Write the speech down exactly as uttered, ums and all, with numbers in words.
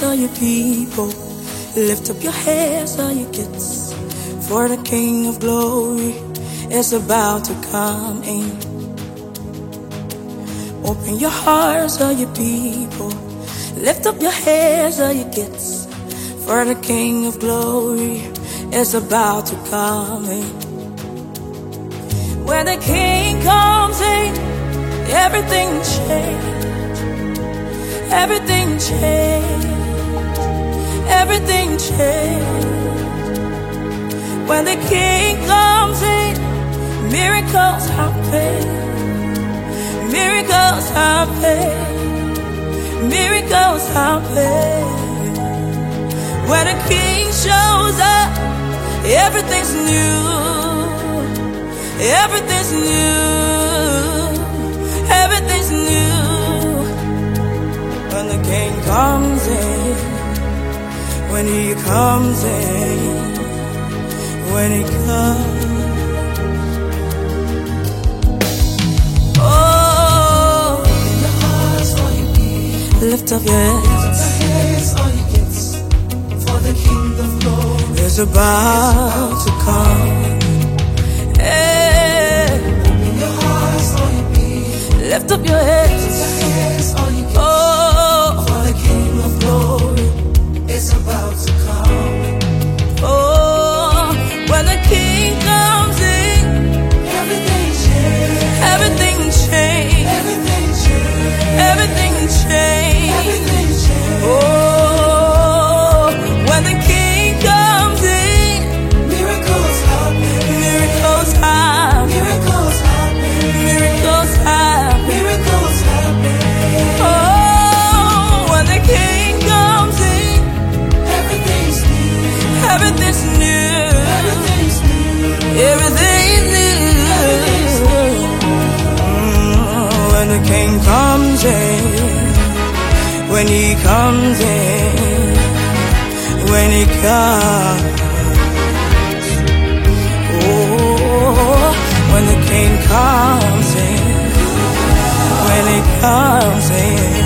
all you people. Lift up your heads, all you kids. For the King of Glory is about to come in. Open your hearts, all you people. Lift up your heads, all you kids. For the King of Glory is about to come in. When the King comes in, everything changes. Everything changes. Everything changes. When the King comes in, miracles happen. Miracles happen. Miracles happen. When the King shows up, everything's new. Everything's new. Everything's new. When the King comes in, when he comes in, when he comes. Oh, in the hearts all you need. Lift up your heads. Lift up your heads, all you kids. For the King of Glory is about to come. Hey. In your hearts all you need. Lift up your heads. Lift up your heads, all you kids. Oh, for the King of Glory is about to come. Oh, when the King comes in, everything changes. Everything changes. Everything changes. Everything changes. Everything changes. Oh, when the King comes in, miracles happen. Miracles happen. Miracles happen. Miracles happen. Miracles happen. Oh, when the King comes in, everything's new. Everything's new. Everything's new. Everything's new. Everything's new. Mm, when the King comes in, when he comes in, when he comes. Oh, when the King comes in, when he comes in.